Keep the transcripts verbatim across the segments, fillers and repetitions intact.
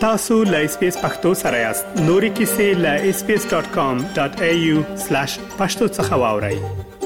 تاسو له اس پی اس پختو سره یاست. نوري کیسې له اس پی اس ډاٹ کام ډاٹ اي يو سلاش پښتو څخه واورئ.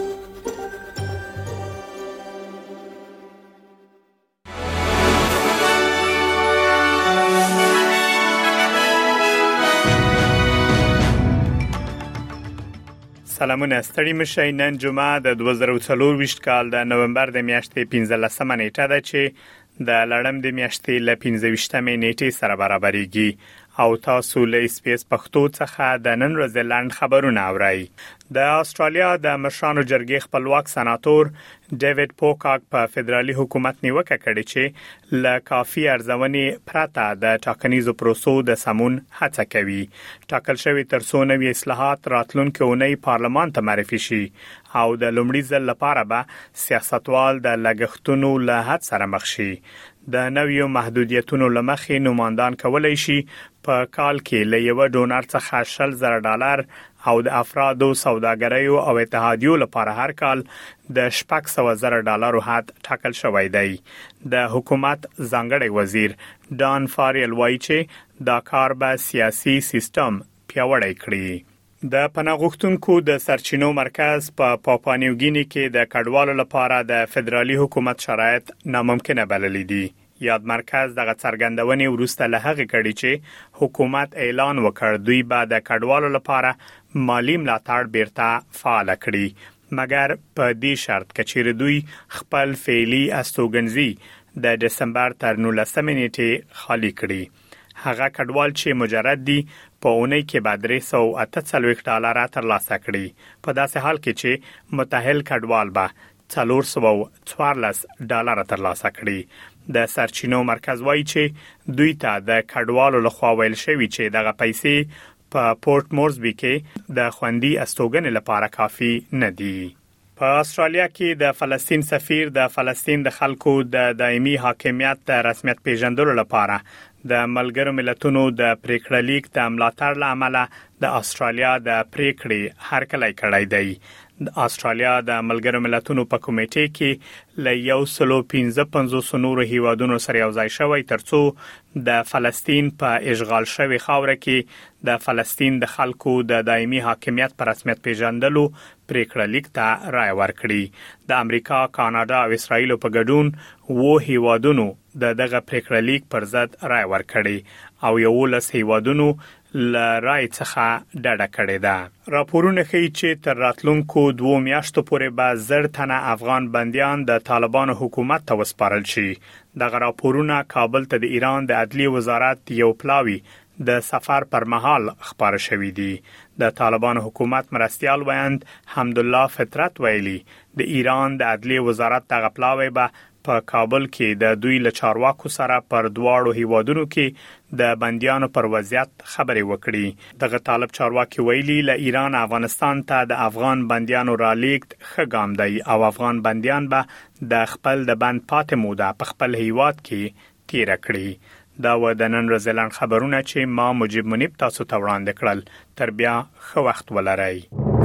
سلامونه ستړي مشئ. نن جمعه د دوه زره او څلور ویشت کال د نومبر د میاشتې پنځلسمه نیټه ده چې د لړم د میاشتې ل پنځه ویشتمې نیټې سره برابرېږي او تاسو له اس پی اس پښتو څخه د نن ورځې لاند خبرونه اورئ. د استرالیا د مشرانو جرګې خپلواک سناتور ډیوډ پوکاک په فدرالي حکومت نیوکه کړې چې له کافي ارزونې پرته د ټاکنیزو پروسو د سمون هڅه کوي. ټاکل شوی تر څو نوې اصلاحات راتلونکي اونۍ پارلمان ته معرفي شي او د لومړي ځل لپاره به سیاستوال د لګښتونو له حد سره مخ شي. د نویو محدودیتونو لمخې نوماندان کولای شي په کال کې له یو ډونر څخه شل زره ډالر او د افرادو سوداګریو او اتحادیو لپاره هر کال د شپږ سوه زره ډالرو حد ټاکل شوی دی. د حکومت ځانګړی وزیر ډان فاریل وایي چې دا کار به سیاسي سیستم پیاوړی کړي. د پناه غوښتونکو د سرچینو مرکز په پاپانیوګینی کې د کډوالو لپاره د فدرالي حکومت شرایط ناممکنه بللي دي. یاد مرکز دغه څرګندونې وروسته له هغې کړي چې حکومت اعلان وکړ دوی به د کډوالو لپاره مالی ملاتړ بیرته فعال کړي، مګر په دې شرط چې دوی خپل فعلی استوګنځي د دسمبر تر نولسمې نیټې خالی کړي. هغه کډوال چې مجرد دي په اونۍ کې به درې سوه اته څلوېښت ډالر ترلاسه کړي، په داسې حال کې چې متأهل کډوال به څلور سوه څوارلس ډالر ترلاسه کړي. د سرچینو مرکز وایي چې دوی ته د کډوالو لخوا ویل شوی چې دغه پیسې په پورت مورزبي کې د خوندي استوګنې لپاره کافي نه دي. په استرالیا کې د فلسطین سفیر د فلسطین د خلکو د دایمي حاکمیت د رسمیت پیژندلو لپاره د ملګرو ملتونو د پریکړه لیک د ملاتړ لامل د استرالیا د پریکړې هرکلی کړی دی. د استرالیا د ملګرو ملتونو په کمیټې کې ل یو سل پنځه پنځوس نورو هیوادونو سره یوځای شوی ترڅو د فلسطین په اشغال شوی خاوره کې د فلسطین د خلکو د دایمي حاکمیت پر رسمیت پیژندلو پریکړه لیک ته رائے ورکړي. د امریکا، کاناډا او اسرائیل په ګډون وو هیوادونو د دغه پریکړه لیک پر ضد رائے ورکړي او یو لس هیوادونو ل رائے څخه ډډه کړې ده. راپورونه ښیي چې تر راتلونکو دوه میاشتو پورې به زر تنه افغان بندیان د طالبانو حکومت ته وسپارل شي. دغه راپورونه کابل ته د ایران د عدلیې وزارت یو پلاوی د سفر پر مهال خبر شوی دی. د طالبانو حکومت مرستیال ویاند حمدالله فطرت ویلي د ایران د عدلیې وزارت دغه پلاوی به په کابل کې د دوی له چارواکو سره پر دواړو هیوادونو کې د بندیانو پر وضعیت خبرې وکړي. دغه طالب چارواکي ویلي له ایران افغانستان ته د افغان بندیانو را لیږد ښه ګام دی او افغان بندیان به د خپل د بند پاتې موده په خپل هیواد کې تیره کړي. دا و د نن ورځې لاند خبرونه چې ما مجيب منیب تاسو ته وړاندې کړل. تر بیا ښه وخت ولرئ.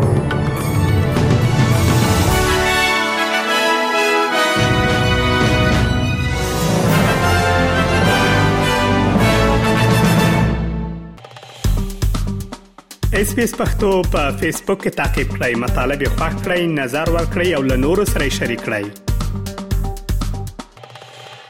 اس پی اس پختو په فیسبوک کې تا کې پلی مطلب یو فاک کړئ، نظر ور کړئ او له نورو سره شریک کړئ.